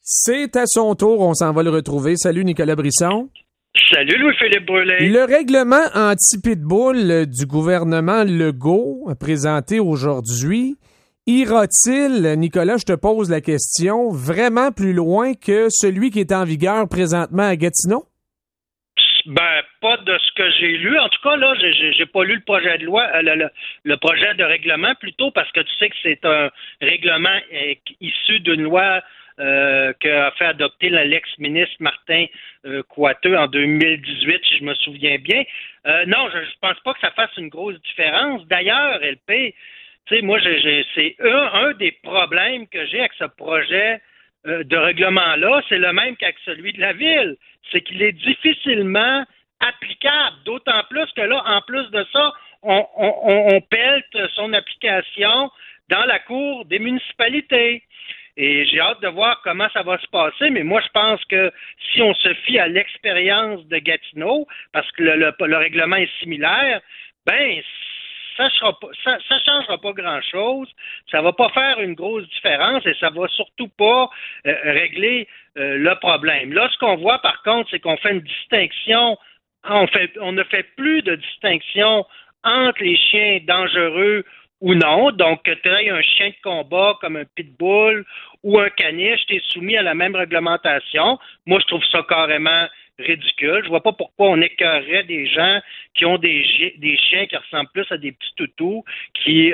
C'est à son tour, on s'en va le retrouver. Salut Nicolas Brisson. Salut Louis-Philippe Brûlé. Le règlement anti-pitbull du gouvernement Legault, présenté aujourd'hui, ira-t-il, Nicolas, je te pose la question, vraiment plus loin que celui qui est en vigueur présentement à Gatineau? Ben, pas de ce que j'ai lu. En tout cas, là, j'ai pas lu le projet de loi, le projet de règlement plutôt, parce que tu sais que c'est un règlement issu d'une loi qu'a fait adopter l'ex-ministre Martin Coiteux en 2018, si je me souviens bien. Non, je pense pas que ça fasse une grosse différence. D'ailleurs, LP, tu sais, moi, c'est un des problèmes que j'ai avec ce projet de règlement-là, c'est le même qu'avec celui de la ville. C'est qu'il est difficilement applicable, d'autant plus que là, en plus de ça, on pelte son application dans la cour des municipalités. Et j'ai hâte de voir comment ça va se passer, mais moi, je pense que si on se fie à l'expérience de Gatineau, parce que le règlement est similaire, ben ça changera pas grand-chose, ça va pas faire une grosse différence et ça va surtout pas régler le problème. Là, ce qu'on voit par contre, c'est qu'on fait une distinction, on ne fait plus de distinction entre les chiens dangereux ou non. Donc, que tu aies un chien de combat comme un pitbull ou un caniche, tu es soumis à la même réglementation. Moi, je trouve ça carrément ridicule. Je vois pas pourquoi on écœurerait des gens qui ont des chiens qui ressemblent plus à des petits toutous, qui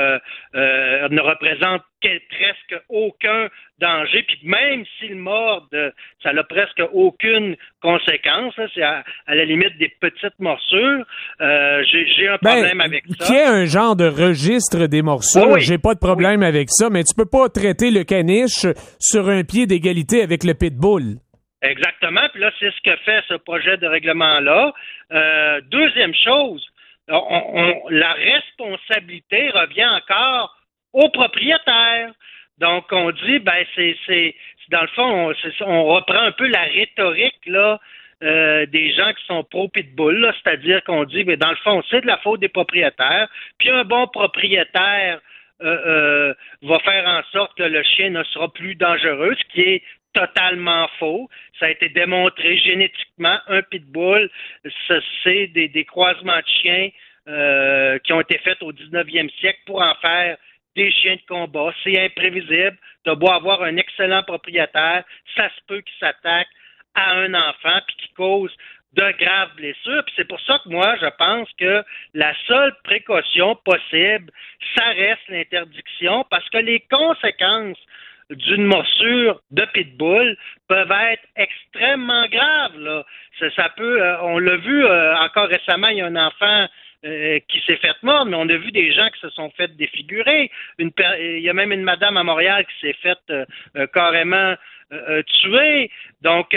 ne représentent presque aucun danger, puis même s'ils mordent, ça n'a presque aucune conséquence. Là. C'est à la limite des petites morsures. J'ai un problème avec ça. Qu'il y ait un genre de registre des morsures, oui. J'ai pas de problème avec ça, mais tu peux pas traiter le caniche sur un pied d'égalité avec le pitbull. Exactement, puis là, c'est ce que fait ce projet de règlement-là. Deuxième chose, la responsabilité revient encore aux propriétaires. Donc, on dit, ben, c'est dans le fond, on reprend un peu la rhétorique, là, des gens qui sont pro-pitbull, là, c'est-à-dire qu'on dit, ben, dans le fond, c'est de la faute des propriétaires, puis un bon propriétaire va faire en sorte que le chien ne sera plus dangereux, ce qui est totalement faux. Ça a été démontré génétiquement. Un pitbull, c'est des croisements de chiens qui ont été faits au 19e siècle pour en faire des chiens de combat. C'est imprévisible. Tu as beau avoir un excellent propriétaire, ça se peut qu'il s'attaque à un enfant puis qu'il cause de graves blessures. Puis c'est pour ça que moi, je pense que la seule précaution possible, ça reste l'interdiction parce que les conséquences d'une morsure de pitbull peuvent être extrêmement graves. Là. Ça peut, on l'a vu encore récemment, il y a un enfant qui s'est fait mordre, mais on a vu des gens qui se sont fait défigurer. Il y a même une madame à Montréal qui s'est faite carrément tuer. Donc,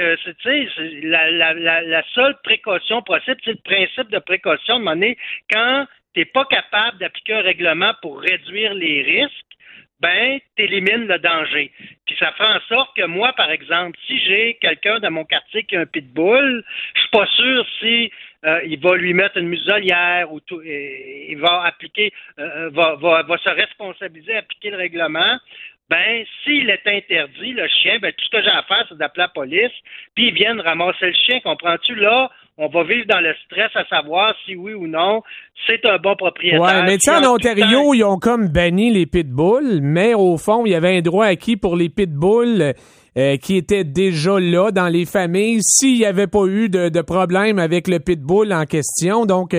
la seule précaution possible, c'est le principe de précaution de monnaie. Quand tu n'es pas capable d'appliquer un règlement pour réduire les risques, ben, t'élimines le danger. Puis ça fait en sorte que moi, par exemple, si j'ai quelqu'un dans mon quartier qui a un pitbull, je suis pas sûr si il va lui mettre une muselière ou tout, il va appliquer, va se responsabiliser à appliquer le règlement. Ben, s'il est interdit, le chien, ben, tout ce que j'ai à faire, c'est d'appeler la police, puis ils viennent ramasser le chien, comprends-tu? Là, on va vivre dans le stress à savoir si oui ou non, c'est un bon propriétaire. Ouais, mais tu sais, en Ontario, ils ont comme banni les pitbulls, mais au fond, il y avait un droit acquis pour les pitbulls qui étaient déjà là dans les familles s'il n'y avait pas eu de problème avec le pitbull en question. Donc,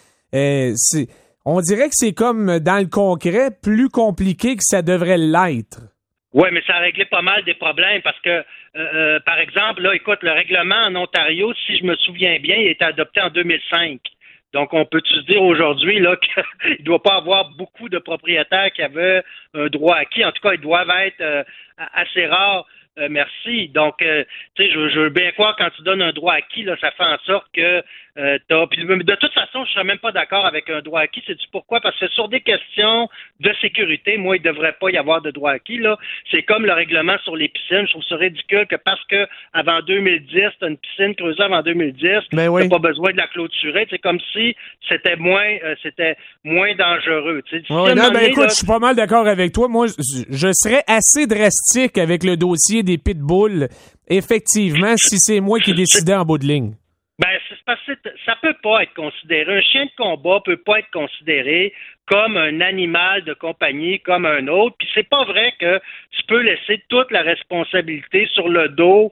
on dirait que c'est comme dans le concret plus compliqué que ça devrait l'être. Oui, mais ça a réglé pas mal des problèmes parce que, par exemple, là, écoute, le règlement en Ontario, si je me souviens bien, il a été adopté en 2005. Donc, on peut se dire aujourd'hui là qu'il ne doit pas avoir beaucoup de propriétaires qui avaient un droit acquis. En tout cas, ils doivent être assez rares. Merci. Donc, tu sais, je veux bien croire quand tu donnes un droit acquis, là, ça fait en sorte que puis de toute façon, je serais même pas d'accord avec un droit acquis. Sais-tu pourquoi? Parce que sur des questions de sécurité, moi, il devrait pas y avoir de droit acquis, là. C'est comme le règlement sur les piscines. Je trouve ça ridicule que parce que avant 2010, t'as une piscine creusée avant 2010, oui. T'as pas besoin de la clôturer. C'est comme si c'était moins dangereux. Tu sais, écoute, je suis pas mal d'accord avec toi. Moi, je serais assez drastique avec le dossier des pitbulls, effectivement, si c'est moi qui décidais en bout de ligne? Ben, c'est parce que ça peut pas être considéré. Un chien de combat peut pas être considéré comme un animal de compagnie, comme un autre. Puis c'est pas vrai que tu peux laisser toute la responsabilité sur le dos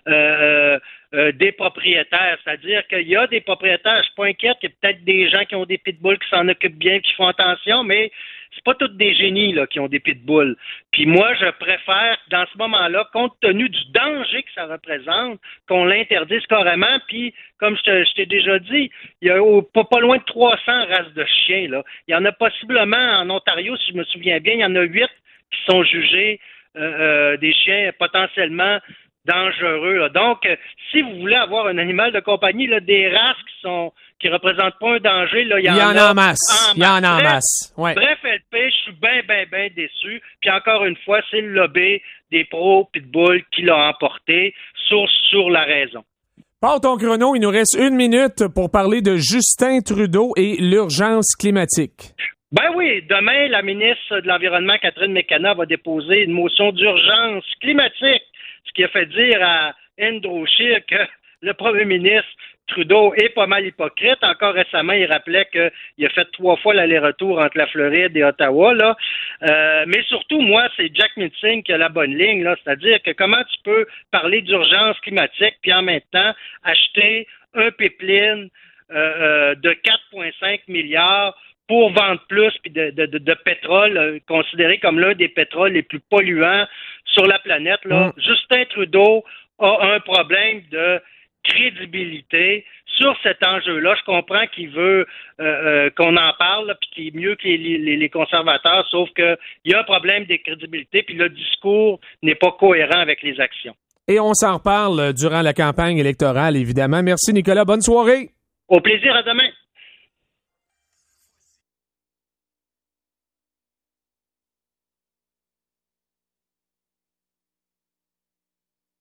des propriétaires. C'est-à-dire qu'il y a des propriétaires, je suis pas inquiète, il y a peut-être des gens qui ont des pitbulls qui s'en occupent bien, qui font attention, mais c'est pas tous des génies là qui ont des pitbulls. Puis moi, je préfère, dans ce moment-là, compte tenu du danger que ça représente, qu'on l'interdise carrément. Puis, comme je t'ai déjà dit, il y a pas loin de 300 races de chiens. Là. Il y en a possiblement en Ontario, si je me souviens bien, il y en a 8 qui sont jugés des chiens potentiellement dangereux. Là. Donc, si vous voulez avoir un animal de compagnie, là, des races qui représentent pas un danger, là, il y en a en masse. Il y en a en masse. Ouais. Bref, LP, je suis bien déçu. Puis encore une fois, c'est le lobby des pros pitbull qui l'a emporté sur la raison. Pars ton chrono, il nous reste 1 minute pour parler de Justin Trudeau et l'urgence climatique. Ben oui, demain, la ministre de l'Environnement, Catherine McKenna, va déposer une motion d'urgence climatique, ce qui a fait dire à Andrew Scheer que le premier ministre Trudeau est pas mal hypocrite. Encore récemment, il rappelait qu'il a fait 3 fois l'aller-retour entre la Floride et Ottawa. Là. Mais surtout, moi, c'est Jack Mitzing qui a la bonne ligne. Là. C'est-à-dire que comment tu peux parler d'urgence climatique puis en même temps acheter un pipeline de 4,5 milliards pour vendre plus puis de pétrole, considéré comme l'un des pétroles les plus polluants sur la planète. Là. Justin Trudeau a un problème de crédibilité sur cet enjeu-là. Je comprends qu'il veut qu'on en parle, puis qu'il est mieux que les conservateurs, sauf qu'il y a un problème de crédibilité, puis le discours n'est pas cohérent avec les actions. Et on s'en reparle durant la campagne électorale, évidemment. Merci, Nicolas. Bonne soirée. Au plaisir, à demain.